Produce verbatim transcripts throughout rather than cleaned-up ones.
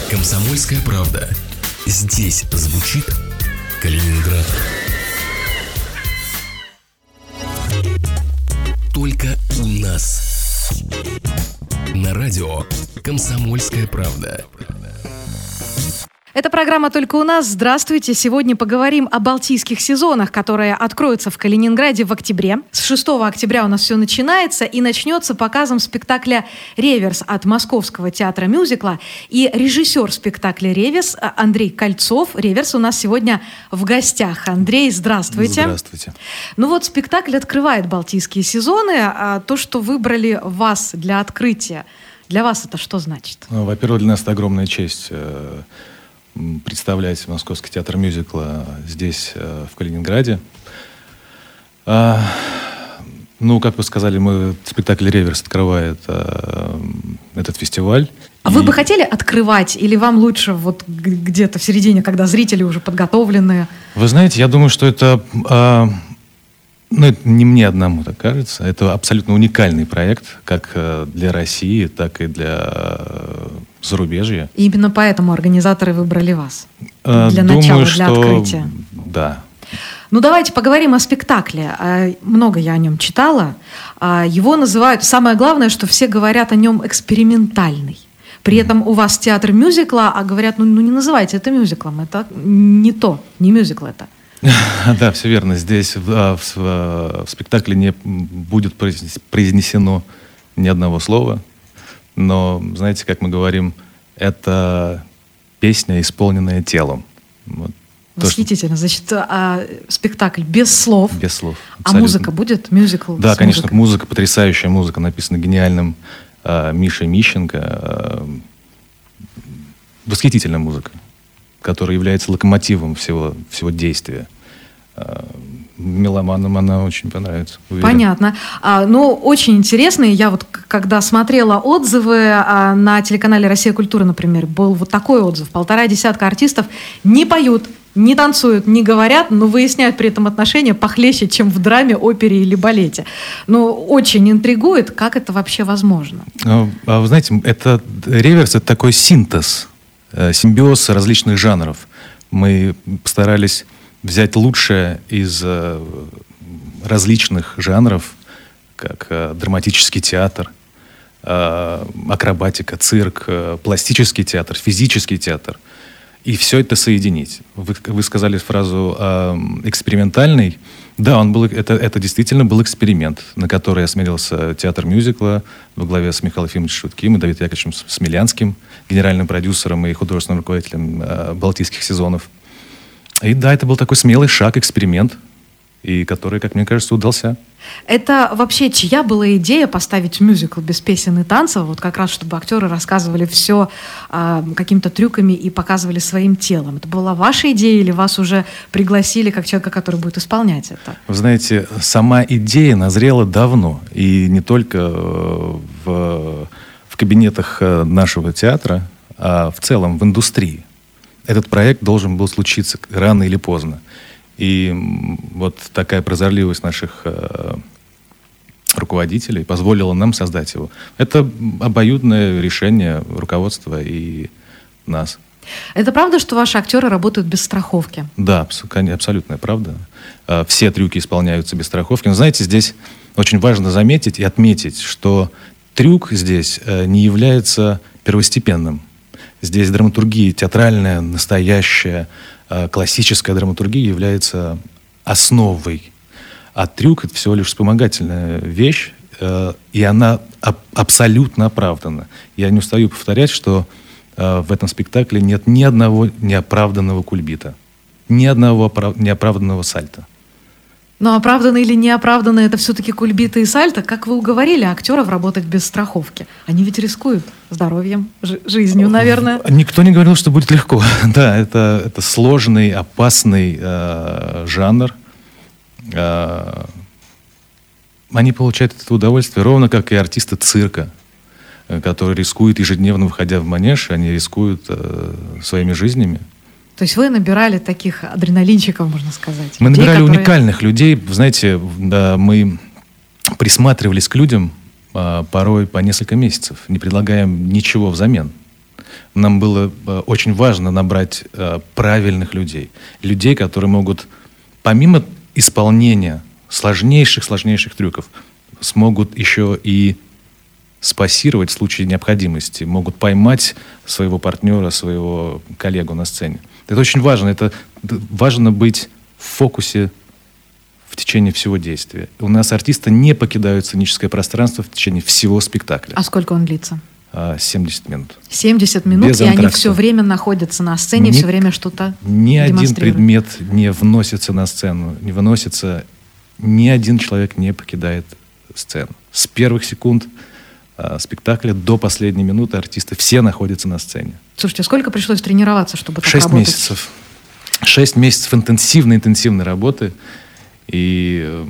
«Комсомольская правда». Здесь звучит Калининград. Только у нас. На радио «Комсомольская правда». Это программа «Только у нас». Здравствуйте. Сегодня поговорим о балтийских сезонах, которые откроются в Калининграде в октябре. С шестого октября у нас все начинается и начнется показом спектакля «Реверс» от Московского театра мюзикла. И режиссер спектакля «Реверс» Андрей Кольцов. «Реверс» у нас сегодня в гостях. Андрей, здравствуйте. Здравствуйте. Ну вот спектакль открывает балтийские сезоны. А то, что выбрали вас для открытия, для вас это что значит? Ну, во-первых, для нас это огромная честь представлять Московский театр мюзикла здесь, в Калининграде. А, ну, как вы сказали, мы спектакль «Реверс» открывает а, этот фестиваль. А и... вы бы хотели открывать, или вам лучше вот где-то в середине, когда зрители уже подготовленные? Вы знаете, я думаю, что это... А, ну, это не мне одному так кажется. Это абсолютно уникальный проект, как для России, так и для зарубежья. И именно поэтому организаторы выбрали вас А, для думаю, начала, что... для открытия. Да. Ну, давайте поговорим о спектакле. Много я о нем читала. Его называют... Самое главное, что все говорят о нем экспериментальный. При этом у вас театр мюзикла, а говорят, ну, ну не называйте это мюзиклом. Это не то, не мюзикл это. Да, все верно. Здесь в, в, в спектакле не будет произнесено ни одного слова. Но, знаете, как мы говорим, это песня, исполненная телом. Вот. Восхитительно. Значит, а, спектакль без слов. Без слов. Абсолютно. А музыка будет? Мюзикл? Да, конечно, музыкой? Музыка, потрясающая музыка, написана гениальным а, Мишей Мищенко. А, восхитительная музыка, которая является локомотивом всего, всего действия. А, меломанам она очень понравится. Уверен. Понятно. А, ну, очень интересно. Я вот, когда смотрела отзывы а, на телеканале «Россия. Культура», например, был вот такой отзыв. Полтора десятка артистов не поют, не танцуют, не говорят, но выясняют при этом отношения похлеще, чем в драме, опере или балете. Ну, очень интригует, как это вообще возможно. А, а вы знаете, это «Реверс» — это такой синтез, симбиоз различных жанров. Мы постарались взять лучшее из э, различных жанров, как э, драматический театр, э, акробатика, цирк, э, пластический театр, физический театр, и все это соединить. Вы, вы сказали фразу э, «экспериментальный». Да, он был, это, это действительно был эксперимент, на который осмелился театр мюзикла во главе с Михаилом Ефимовичем Шутким и Давидом Яковлевичем Смелянским, генеральным продюсером и художественным руководителем э, «Балтийских сезонов». И да, это был такой смелый шаг, эксперимент, и который, как мне кажется, удался. Это вообще чья была идея поставить мюзикл без песен и танцев, вот как раз чтобы актеры рассказывали все а, какими-то трюками и показывали своим телом? Это была ваша идея или вас уже пригласили как человека, который будет исполнять это? Вы знаете, сама идея назрела давно, и не только в, в кабинетах нашего театра, а в целом в индустрии. Этот проект должен был случиться рано или поздно. И вот такая прозорливость наших э, руководителей позволила нам создать его. Это обоюдное решение руководства и нас. Это правда, что ваши актеры работают без страховки? Да, абсолютная правда. Все трюки исполняются без страховки. Но знаете, здесь очень важно заметить и отметить, что трюк здесь не является первостепенным. Здесь драматургия театральная, настоящая, э, классическая драматургия является основой. А трюк — это всего лишь вспомогательная вещь, э, и она аб- абсолютно оправдана. Я не устаю повторять, что э, в этом спектакле нет ни одного неоправданного кульбита, ни одного оправ- неоправданного сальто. Но оправданно или неоправданно это все-таки кульбиты и сальто. Как вы уговорили актеров работать без страховки? Они ведь рискуют здоровьем, жи- жизнью, наверное. Никто не говорил, что будет легко. Да, это, это сложный, опасный э, жанр. Э, они получают это удовольствие, ровно как и артисты цирка, э, которые рискуют ежедневно, выходя в манеж, они рискуют э, своими жизнями. То есть вы набирали таких адреналинчиков, можно сказать. Мы людей, набирали которые... уникальных людей. Знаете, да, мы присматривались к людям а, порой по несколько месяцев, не предлагаем ничего взамен. нам было очень важно набрать правильных людей. Людей, которые могут, помимо исполнения сложнейших-сложнейших трюков, смогут еще и спассировать в случае необходимости, могут поймать своего партнера, своего коллегу на сцене. Это очень важно. Это важно быть в фокусе в течение всего действия. У нас артисты не покидают сценическое пространство в течение всего спектакля. А сколько он длится? семьдесят минут. семьдесят минут, Без и антракта. Они все время находятся на сцене, ни, все время что-то Ни один демонстрируют. предмет не вносится на сцену, не выносится, ни один человек не покидает сцену. С первых секунд а, спектакля до последней минуты артисты все находятся на сцене. Слушайте, сколько пришлось тренироваться, чтобы так Шесть работать? месяцев. Шесть месяцев интенсивной-интенсивной работы. И э,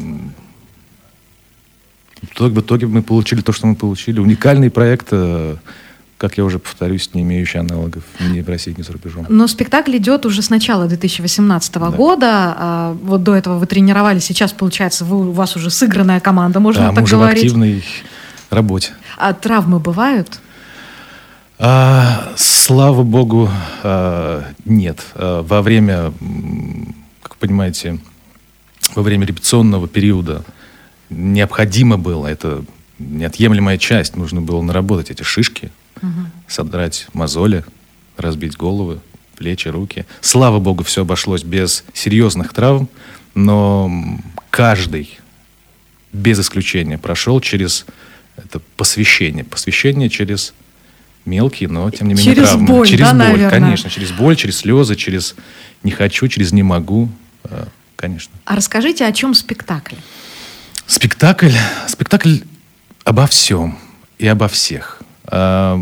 в итоге мы получили то, что мы получили. Уникальный проект, э, как я уже повторюсь, не имеющий аналогов ни в России, ни за рубежом. Но спектакль идет уже с начала две тысячи восемнадцатого Да. года. А, вот до этого вы тренировались, сейчас, получается, вы, у вас уже сыгранная команда, можно Да, так мы уже говорить. в активной работе. А травмы бывают? А, слава богу, а, нет. А, во время, как вы понимаете, во время репетиционного периода необходимо было, это неотъемлемая часть, нужно было наработать эти шишки, угу. содрать мозоли, разбить головы, плечи, руки. Слава богу, все обошлось без серьезных травм, но каждый, без исключения, прошел через это посвящение. Посвящение через мелкие, но тем не менее через травмы. Боль, через да, боль, наверное? конечно. Через боль, через слезы, через не хочу, через не могу. Конечно. А расскажите, о чем спектакль? Спектакль, спектакль обо всем и обо всех. Я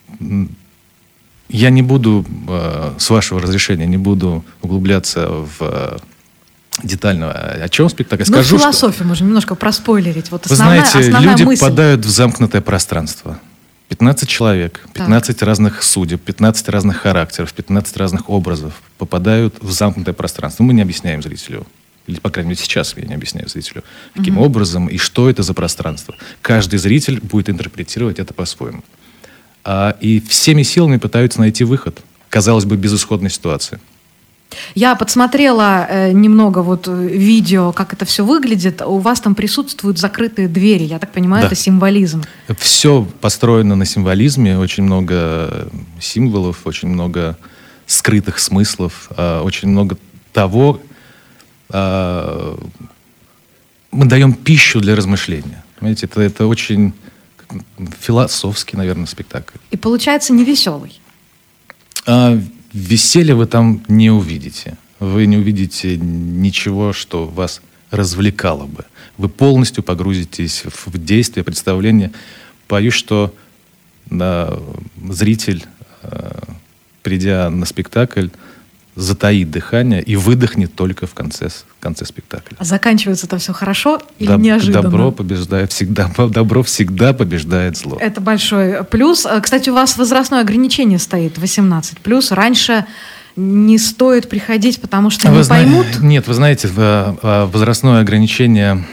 не буду, с вашего разрешения, не буду углубляться в детально, о чем спектакль. Ну, Скажу, философию что... можно немножко проспойлерить. Вот Вы основная, знаете, основная люди мысль. попадают в замкнутое пространство. пятнадцать человек, пятнадцать так. разных судеб, пятнадцать разных характеров, пятнадцать разных образов попадают в замкнутое пространство. Мы не объясняем зрителю. Или, по крайней мере, сейчас я не объясняю зрителю, каким угу. образом и что это за пространство. Каждый зритель будет интерпретировать это по-своему. А, и всеми силами пытаются найти выход. Казалось бы, безысходной ситуации. Я подсмотрела э, немного вот видео, как это все выглядит. У вас там присутствуют закрытые двери. Я так понимаю, да. это символизм. Все построено на символизме. Очень много символов, очень много скрытых смыслов, э, очень много того... Э, мы даем пищу для размышления. Понимаете, это, это очень философский, наверное, спектакль. И получается невеселый. А, веселья вы там не увидите. Вы не увидите ничего, что вас развлекало бы. Вы полностью погрузитесь в действие, представление. Боюсь, что да, зритель, придя на спектакль, затаит дыхание и выдохнет только в конце, в конце спектакля. А заканчивается это все хорошо или Доб- неожиданно? Добро побеждает всегда, добро всегда побеждает зло. Это большой плюс. Кстати, у вас возрастное ограничение стоит восемнадцать плюс. Раньше не стоит приходить, потому что вы не зна... поймут. Нет, вы знаете, возрастное ограничение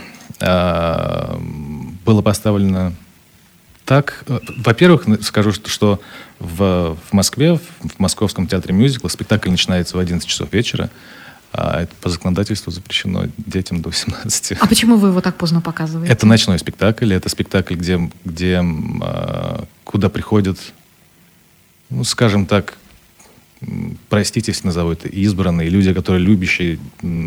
было поставлено так. Во-первых, скажу, что в, в Москве, в Московском театре мюзикла спектакль начинается в одиннадцать часов вечера, а это по законодательству запрещено детям до восемнадцати. А почему вы его так поздно показываете? Это ночной спектакль, это спектакль, где, где, куда приходят, ну, скажем так, простите, если назову это, избранные люди, которые любящие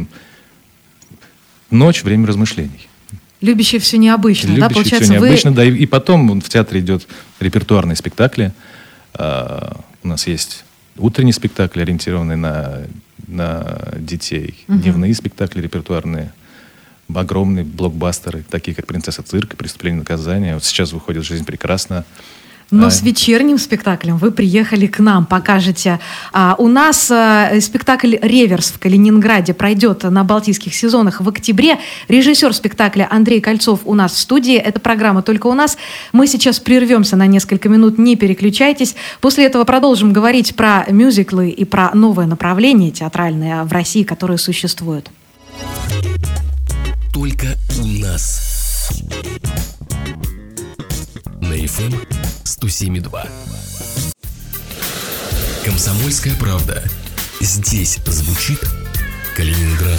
ночь, время размышлений. Любящие все необычно, да? Получается, все необычно, вы... да. И, и потом в театре идет репертуарные спектакли. Uh, у нас есть утренний спектакль, ориентированный на, на детей. Uh-huh. Дневные спектакли репертуарные. Огромные блокбастеры, такие как «Принцесса цирка», «Преступление и наказание». Вот сейчас выходит «Жизнь прекрасна». Но а... с вечерним спектаклем вы приехали к нам, покажете. А, у нас а, спектакль «Реверс» в Калининграде пройдет на Балтийских сезонах в октябре. Режиссер спектакля Андрей Кольцов у нас в студии. Эта программа «Только у нас». Мы сейчас прервемся на несколько минут, не переключайтесь. После этого продолжим говорить про мюзиклы и про новое направление театральное в России, которое существует. Только у нас. На эф эм сто семь и два. Комсомольская правда. Здесь звучит Калининград.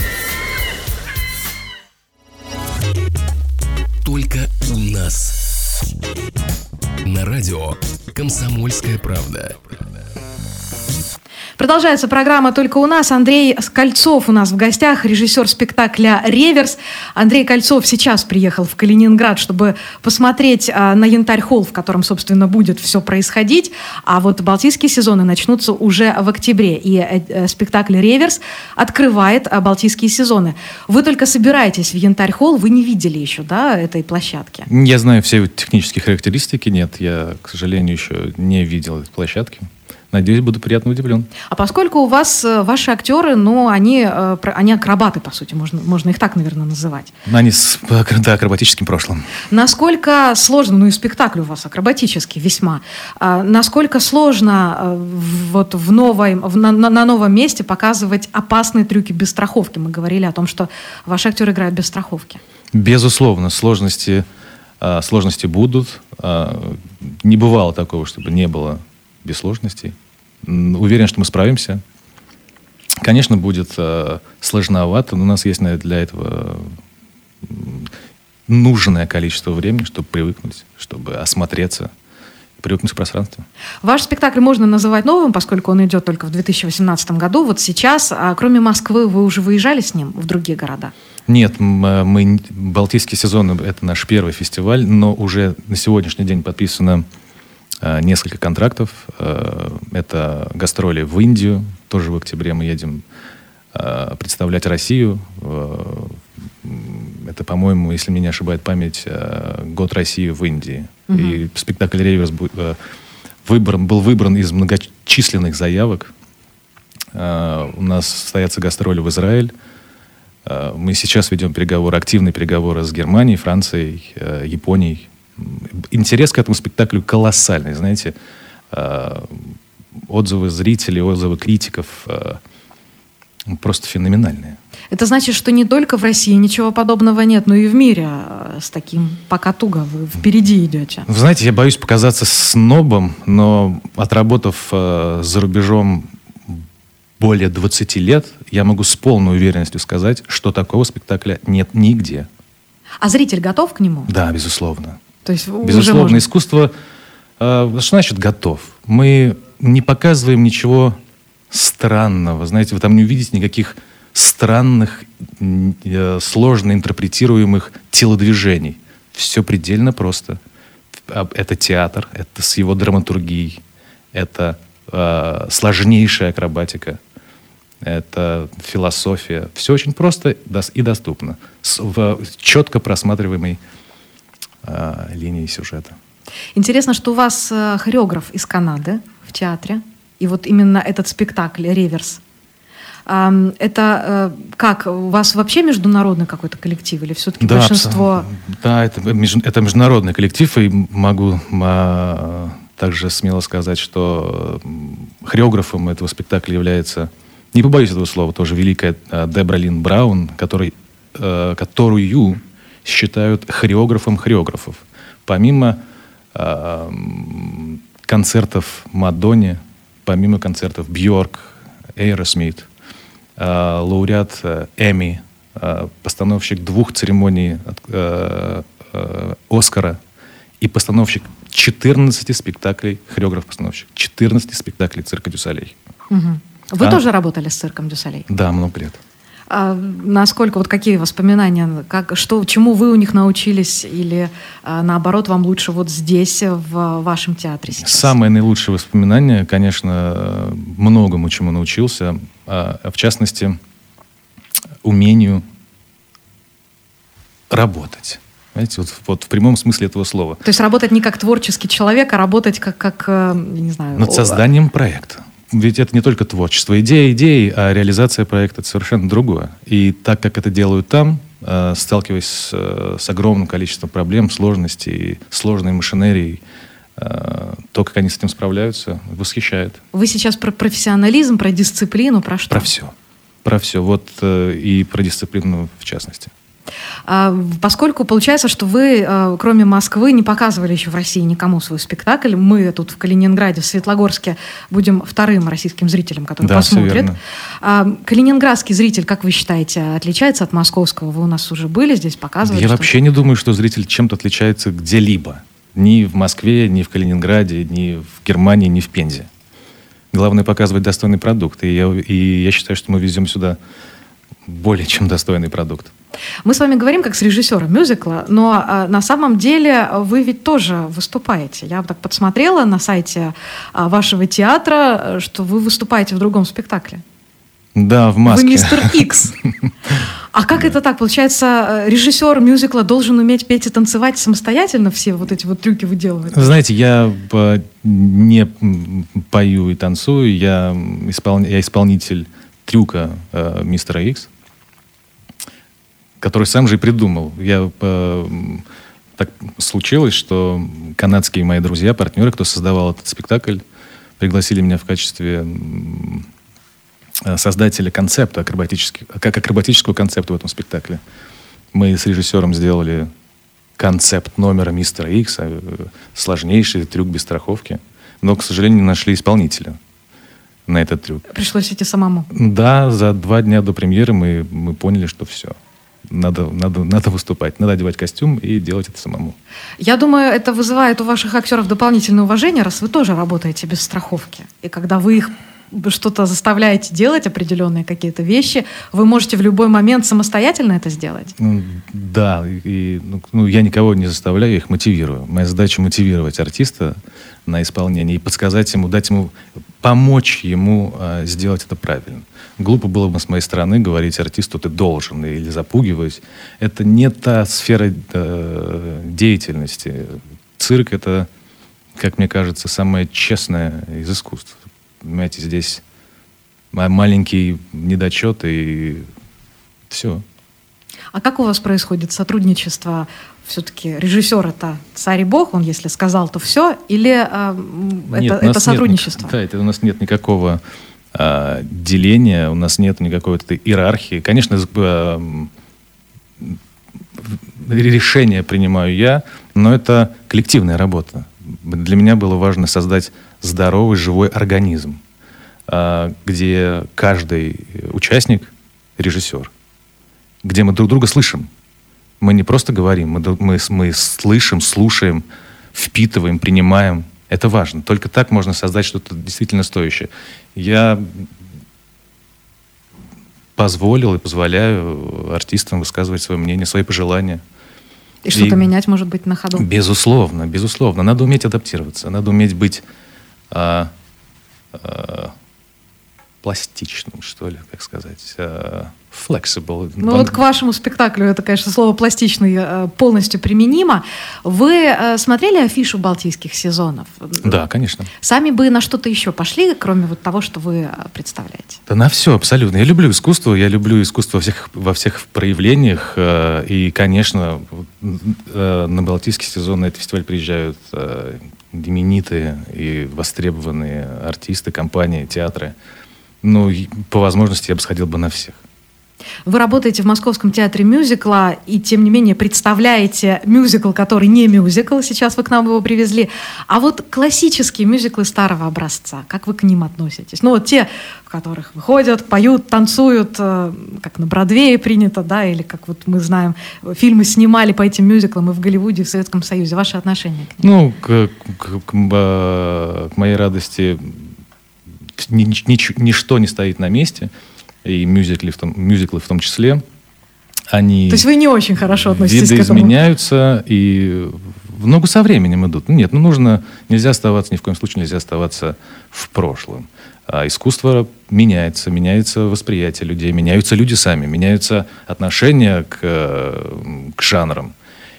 Только у нас. На радио «Комсомольская правда». Продолжается программа «Только у нас». Андрей Кольцов у нас в гостях, режиссер спектакля «Реверс». Андрей Кольцов сейчас приехал в Калининград, чтобы посмотреть а, на Янтарь-холл, в котором, собственно, будет все происходить. А вот балтийские сезоны начнутся уже в октябре. И э, спектакль «Реверс» открывает а, балтийские сезоны. Вы только собираетесь в Янтарь-холл, вы не видели еще, да, этой площадки? Я знаю все технические характеристики. Нет, я, к сожалению, еще не видел этой площадки. Надеюсь, буду приятно удивлен. А поскольку у вас ваши актеры, ну, они, они акробаты, по сути, можно, можно их так, наверное, называть. Они с да, акробатическим прошлым. Насколько сложно, ну и спектакль у вас акробатический весьма, а, насколько сложно а, вот в новой, в, на, на новом месте показывать опасные трюки без страховки? Мы говорили о том, что ваши актеры играют без страховки. Безусловно, сложности, а, сложности будут. А, не бывало такого, чтобы не было без сложностей. Уверен, что мы справимся. Конечно, будет э, сложновато, но у нас есть для этого нужное количество времени, чтобы привыкнуть, чтобы осмотреться, привыкнуть к пространству. Ваш спектакль можно называть новым, поскольку он идет только в две тысячи восемнадцатом году. Вот сейчас, а кроме Москвы, вы уже выезжали с ним в другие города? Нет, мы, Балтийский сезон — это наш первый фестиваль, но уже на сегодняшний день подписано несколько контрактов. Это гастроли в Индию. Тоже в октябре мы едем представлять Россию. Это, по-моему, если меня не ошибает память, год России в Индии. Угу. И спектакль «Реверс» выбран, был выбран из многочисленных заявок. У нас состоятся гастроли в Израиль. Мы сейчас ведем переговоры, активные переговоры с Германией, Францией, Японией. Интерес к этому спектаклю колоссальный, знаете. Э, отзывы зрителей, отзывы критиков э, просто феноменальные. Это значит, что не только в России ничего подобного нет, но и в мире с таким пока туго вы впереди идете. Вы знаете, я боюсь показаться снобом, но отработав э, за рубежом более двадцати лет, я могу с полной уверенностью сказать, что такого спектакля нет нигде. А зритель готов к нему? Да, безусловно. То есть Безусловно, можно... искусство, э, что значит готов? Мы не показываем ничего странного, знаете, вы там не увидите никаких странных, э, сложно интерпретируемых телодвижений. Все предельно просто. Это театр, это с его драматургией, это э, сложнейшая акробатика, это философия. Все очень просто и доступно, с, в четко просматриваемой линии сюжета. Интересно, что у вас э, хореограф из Канады в театре, и вот именно этот спектакль «Реверс». Э, это э, как, у вас вообще международный какой-то коллектив, или все-таки да, большинство... Да, это, это международный коллектив, и могу а, также смело сказать, что хореографом этого спектакля является, не побоюсь этого слова, тоже великая Дебра Лин Браун, который, э, которую считают хореографом хореографов. Помимо э, концертов Мадонны, помимо концертов Бьорк, Эйросмит, э, лауреат э, Эмми, э, постановщик двух церемоний э, э, Оскара и постановщик четырнадцати спектаклей, хореограф-постановщик, четырнадцати спектаклей цирка Дю Солей. Угу. Вы а? тоже работали с цирком Дю Солей? Да, много лет. А насколько, вот какие воспоминания, как, что, чему вы у них научились, или а, наоборот, вам лучше вот здесь, в вашем театре сейчас? Самое наилучшее воспоминание, конечно, многому чему научился, а, в частности, умению работать. Знаете, вот, вот в прямом смысле этого слова. То есть работать не как творческий человек, а работать как, как не знаю... Над созданием проекта. Ведь это не только творчество. Идея идеи, а реализация проекта — это совершенно другое. И так как это делают там, сталкиваясь с, с огромным количеством проблем, сложностей, сложной машинерией, то, как они с этим справляются, восхищает. Вы сейчас про профессионализм, про дисциплину, про что? Про все. Про все. Вот и про дисциплину в частности. Поскольку получается, что вы, кроме Москвы, не показывали еще в России никому свой спектакль, мы тут в Калининграде, в Светлогорске будем вторым российским зрителем, который да, посмотрит. Калининградский зритель, как вы считаете, отличается от московского? Вы у нас уже были здесь, показывали? Я вообще не думаю, что зритель чем-то отличается где-либо. Ни в Москве, ни в Калининграде, ни в Германии, ни в Пензе. Главное показывать достойный продукт. И я, и я считаю, что мы везем сюда более чем достойный продукт. Мы с вами говорим как с режиссером мюзикла, но а, на самом деле вы ведь тоже выступаете. Я так подсмотрела на сайте а, вашего театра, что вы выступаете в другом спектакле. Да, в маске. Вы мистер Икс. А как это так? Получается, режиссер мюзикла должен уметь петь и танцевать самостоятельно, все вот эти вот трюки выделывать? Вы знаете, я не пою и танцую, я, испол... я исполнитель трюка э, мистера Икс, который сам же и придумал. Я, э, так случилось, что канадские мои друзья, партнеры, кто создавал этот спектакль, пригласили меня в качестве э, создателя концепта, акробатических, как акробатического концепта в этом спектакле. Мы с режиссером сделали концепт номера мистера Икса, э, сложнейший трюк без страховки, но, к сожалению, не нашли исполнителя на этот трюк. Пришлось идти самому? Да, за два дня до премьеры мы, мы поняли, что все. Надо, надо, надо выступать, надо одевать костюм и делать это самому. Я думаю, это вызывает у ваших актеров дополнительное уважение, раз вы тоже работаете без страховки. И когда вы их что-то заставляете делать, определенные какие-то вещи, вы можете в любой момент самостоятельно это сделать? Да, и, ну, я никого не заставляю, я их мотивирую. Моя задача — мотивировать артиста на исполнение и подсказать ему, дать ему, помочь ему э, сделать это правильно. Глупо было бы с моей стороны говорить артисту «ты должен» или запугивать. Это не та сфера э, деятельности. Цирк — это, как мне кажется, самое честное из искусств. Понимаете, здесь маленький недочет и все. А как у вас происходит сотрудничество? Все-таки режиссер — это царь и бог, он если сказал, то все, или э, нет, это, это сотрудничество? Нет, да, это у нас нет никакого э, деления, у нас нет никакой вот этой иерархии. Конечно, э, решение принимаю я, но это коллективная работа. Для меня было важно создать здоровый, живой организм, э, где каждый участник — режиссер, где мы друг друга слышим. Мы не просто говорим, мы, мы, мы слышим, слушаем, впитываем, принимаем. Это важно. Только так можно создать что-то действительно стоящее. Я позволил и позволяю артистам высказывать свое мнение, свои пожелания. И что-то и менять, может быть, на ходу? Безусловно, безусловно. Надо уметь адаптироваться, надо уметь быть а, а, пластичным, что ли, как сказать, а, flexible. Ну вот к вашему спектаклю это, конечно, слово «пластичный» полностью применимо. Вы смотрели афишу балтийских сезонов? Да, конечно. Сами бы на что-то еще пошли, кроме вот того, что вы представляете? Да на все, абсолютно. Я люблю искусство, я люблю искусство во всех, во всех проявлениях. И, конечно, на балтийский сезон на этот фестиваль приезжают именитые и востребованные артисты, компании, театры. Ну, по возможности я бы сходил бы на всех. Вы работаете в Московском театре мюзикла и, тем не менее, представляете мюзикл, который не мюзикл, сейчас вы к нам его привезли. А вот классические мюзиклы старого образца, как вы к ним относитесь? Ну вот те, в которых выходят, поют, танцуют, как на Бродвее принято, да, или как вот мы знаем, фильмы снимали по этим мюзиклам и в Голливуде, и в Советском Союзе. Ваши отношения к ним? Ну, к, к, к, к моей радости ни, ни, ничто не стоит на месте. И мюзиклы в том, мюзиклы в том числе, они... То есть вы не очень хорошо относитесь к этому? Видоизменяются и в ногу со временем идут. Ну, нет, ну нужно, нельзя оставаться, ни в коем случае нельзя оставаться в прошлом. А искусство меняется, меняется восприятие людей, меняются люди сами, меняются отношения к, к жанрам.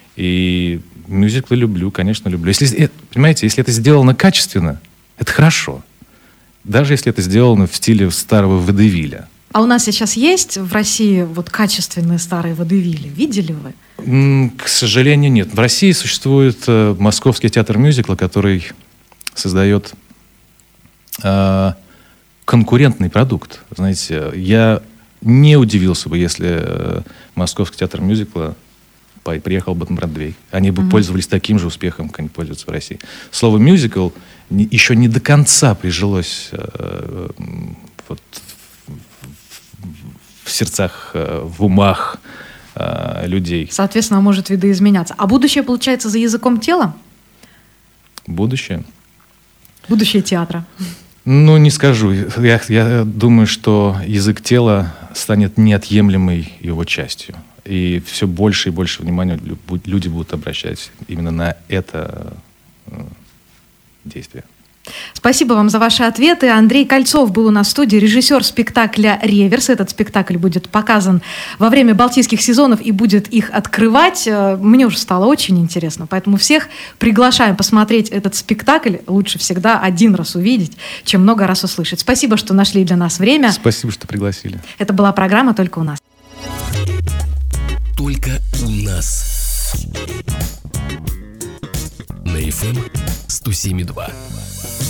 И мюзиклы люблю, конечно, люблю. Если, понимаете, если это сделано качественно, это хорошо. Даже если это сделано в стиле старого водевиля. А у нас сейчас есть в России вот качественные старые водевили? Видели вы? К сожалению, нет. В России существует э, Московский театр мюзикла, который создает э, конкурентный продукт. Знаете, я не удивился бы, если э, Московский театр мюзикла приехал бы на Бродвей. Они бы mm-hmm. пользовались таким же успехом, как они пользуются в России. Слово «мюзикл» не, еще не до конца прижилось э, вот, в сердцах, э, в умах э, людей. Соответственно, может видоизменяться. А будущее, получается, за языком тела? Будущее? Будущее театра. Ну, не скажу. Я, я думаю, что язык тела станет неотъемлемой его частью. И все больше и больше внимания люди будут обращать именно на это действие. Спасибо вам за ваши ответы. Андрей Кольцов был у нас в студии, режиссер спектакля «Реверс». Этот спектакль будет показан во время Балтийских сезонов и будет их открывать. Мне уже стало очень интересно, поэтому всех приглашаем посмотреть этот спектакль. Лучше всегда один раз увидеть, чем много раз услышать. Спасибо, что нашли для нас время. Спасибо, что пригласили. Это была программа «Только у нас». Только у нас. На эф эм сто семь и два.